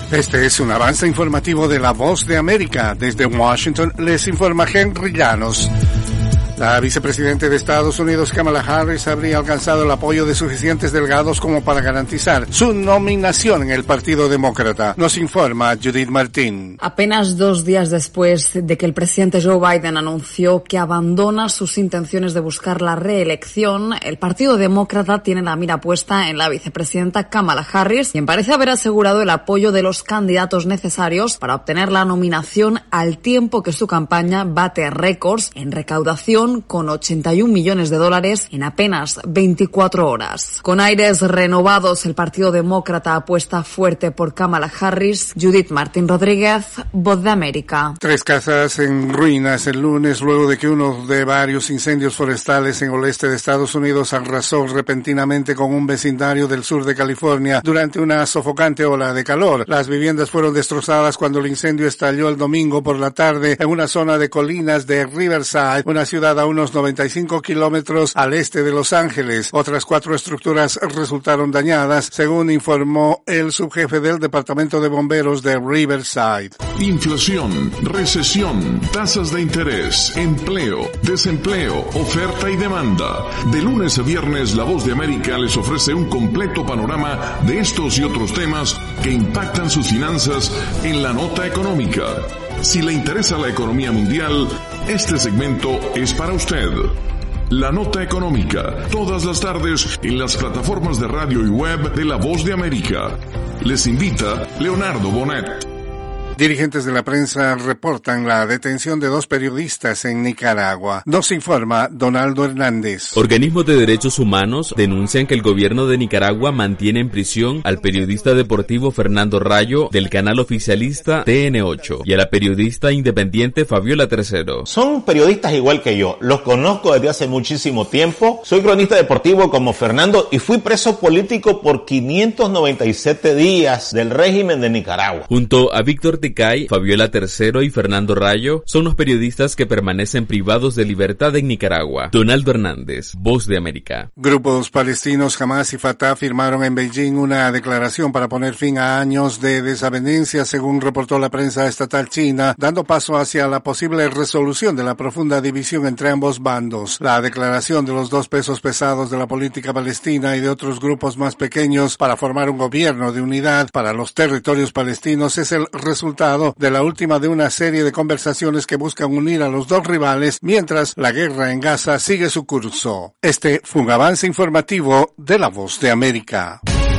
Este es un avance informativo de La Voz de América. Desde Washington les informa Henry Llanos. La vicepresidenta de Estados Unidos, Kamala Harris, habría alcanzado el apoyo de suficientes delegados como para garantizar su nominación en el Partido Demócrata. Nos informa Judith Martín. Apenas 2 días después de que el presidente Joe Biden anunció que abandona sus intenciones de buscar la reelección, el Partido Demócrata tiene la mira puesta en la vicepresidenta Kamala Harris, quien parece haber asegurado el apoyo de los candidatos necesarios para obtener la nominación al tiempo que su campaña bate récords en recaudación con $81 millones en apenas 24 horas. Con aires renovados, el Partido Demócrata apuesta fuerte por Kamala Harris. Judith Martín Rodríguez, Voz de América. 3 casas en ruinas el lunes luego de que uno de varios incendios forestales en el oeste de Estados Unidos arrasó repentinamente con un vecindario del sur de California durante una sofocante ola de calor. Las viviendas fueron destrozadas cuando el incendio estalló el domingo por la tarde en una zona de colinas de Riverside, una ciudad a unos 95 kilómetros al este de Los Ángeles. Otras 4 estructuras resultaron dañadas, según informó el subjefe del Departamento de Bomberos de Riverside. Inflación, recesión, tasas de interés, empleo, desempleo, oferta y demanda. De lunes a viernes, La Voz de América les ofrece un completo panorama de estos y otros temas que impactan sus finanzas en la nota económica. Si le interesa la economía mundial, este segmento es para usted. La Nota Económica, todas las tardes en las plataformas de radio y web de La Voz de América. Les invita Leonardo Bonet. Dirigentes de la prensa reportan la detención de 2 periodistas en Nicaragua. Nos informa Donaldo Hernández. Organismos de derechos humanos denuncian que el gobierno de Nicaragua mantiene en prisión al periodista deportivo Fernando Rayo del canal oficialista TN8 y a la periodista independiente Fabiola Tercero. Son periodistas igual que yo, los conozco desde hace muchísimo tiempo. Soy cronista deportivo como Fernando y fui preso político por 597 días del régimen de Nicaragua. Junto a Víctor Tecay, Fabiola Tercero y Fernando Rayo son los periodistas que permanecen privados de libertad en Nicaragua. Donaldo Hernández, Voz de América. Grupos palestinos Hamas y Fatah firmaron en Beijing una declaración para poner fin a años de desavenencia, según reportó la prensa estatal china, dando paso hacia la posible resolución de la profunda división entre ambos bandos. La declaración de los 2 pesos pesados de la política palestina y de otros grupos más pequeños para formar un gobierno de unidad para los territorios palestinos es el resultado de la última de una serie de conversaciones que buscan unir a los 2 rivales mientras la guerra en Gaza sigue su curso. Este fue un avance informativo de La Voz de América.